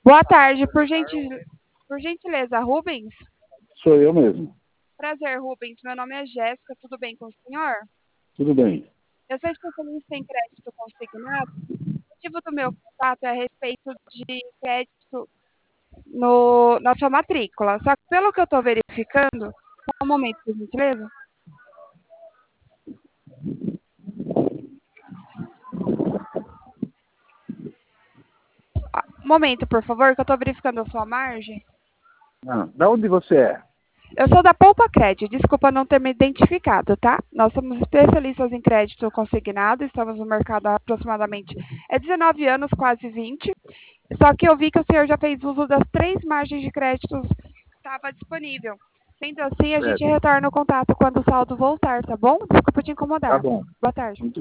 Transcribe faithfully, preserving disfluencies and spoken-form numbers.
Boa tarde, por, gentil... por gentileza, Rubens? Sou eu mesmo. Prazer, Rubens. Meu nome é Jéssica, tudo bem com o senhor? Tudo bem. Eu sou especialista em crédito consignado. O motivo do meu contato é a respeito de crédito no... na sua matrícula. Só que pelo que eu estou verificando, só um momento, por gentileza. Um momento, por favor, que eu estou verificando a sua margem. Ah, da onde você é? Eu sou da Poupa Crédito, desculpa não ter me identificado, tá? Nós somos especialistas em crédito consignado, estamos no mercado há aproximadamente é dezenove anos, quase vinte. Só que eu vi que o senhor já fez uso das três margens de créditos que estava disponível. Sendo assim, a gente Certo. retorna o contato quando o saldo voltar, tá bom? Desculpa te Tá incomodar. bom. Boa tarde. Muito